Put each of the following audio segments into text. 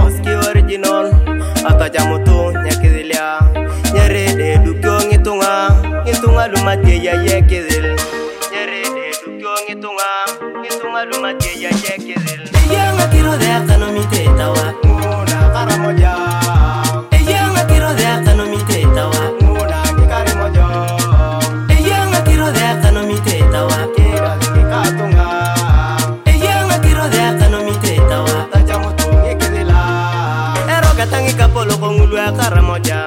muski original atajamutu nyakidilia nyerede dukyo ngitunga lumatie ya yekidil nyerede dukyo ngitunga lumatie ya yekidil yanga kiro de akanomite tawa muna karamoja yanga kiro de akanomite tawa muna karamoja yanga kiro de akanomite tawa kira katunga yanga kiro de akanomite tawa tajamutu yekidila erogatangi kapolo kongulwa karamoja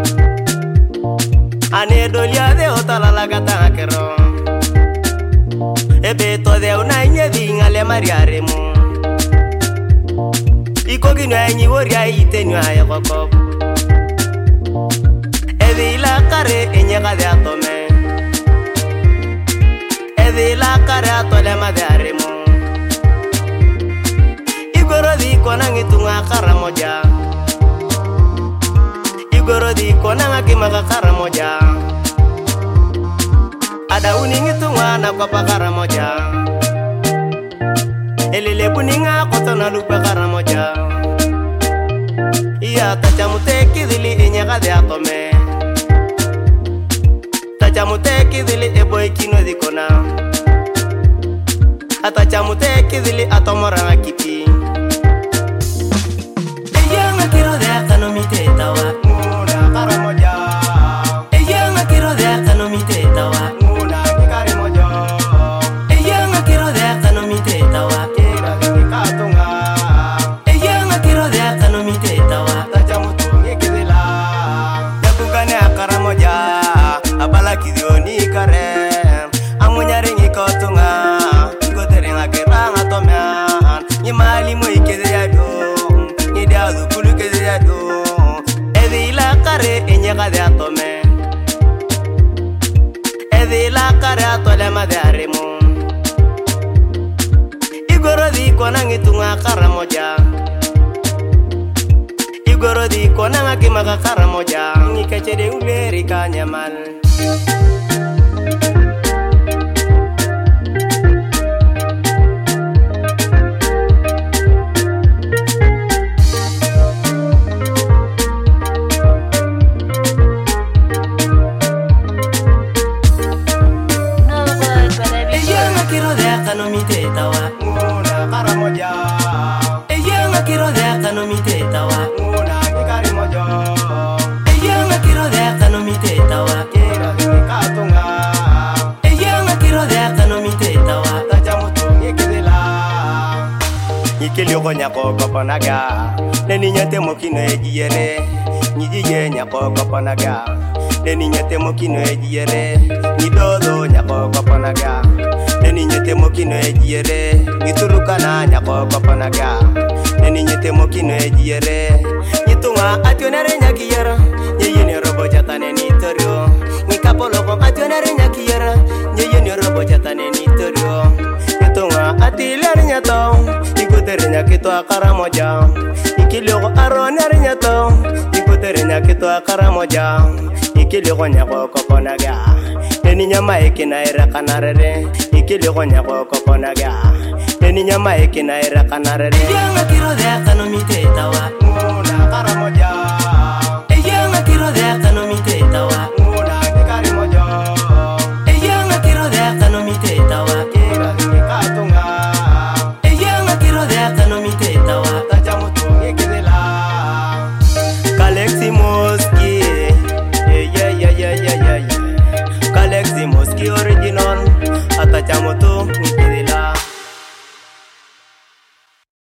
ane dolia de otalala gata kero ebe to de una nyedi ngale mariare mu ikogi nyanyi woria itenwa ya kokop ebe la kare enyega de atome ebe la kare atole madare mu igoro di kona ngitunga karamoja igoro di kona ngakimaka karamoja ada uningi tunga na kwa karamoja elele buninga kotona lupa karamoja iya tachamute kidili enyaga de atome tachamute kidili eboy kino dikona atachamute kidili atomora kiti eyanga kiro de akanomite tawa muna karamoja eyanga kiro de akanomite tawa de atome ede la kare atole madare mu igoro di kona ngitunga karamoja igoro di kona ngakimaka karamoja ngikachede uleri kanyamal akanomite tawa muna karamoja eyanga kiro de akanomite tawa muna karamoja eyanga kiro de akanomite tawa kira katunga eyanga kiro de akanomite tawa tajamutu yekidela ikeli gonya ko papanaga neni nyate mokino ejiyere nyijije nyako papanaga neni nyate mokino ejiyere nyidodo nyako papanaga neni nyete mokino ejiyere ngitulukana nyako papanaga neni nyete mokino ejiyere nyitunga ationere nyakiyera nyeyene robo jatane ni torio ngikapolo ko ationere nyakiyera nyeyene robo jatane ni torio nyitunga atiler nyato ikotere nyakito akaramoja ikilio aronere nyato ikotere nyakito akaramoja ikilio nyako papanaga neni nyama ekina era kanarere ikili gonya ko konaga neni nyama ekina era kanarere yanga kiro de akanomite tawa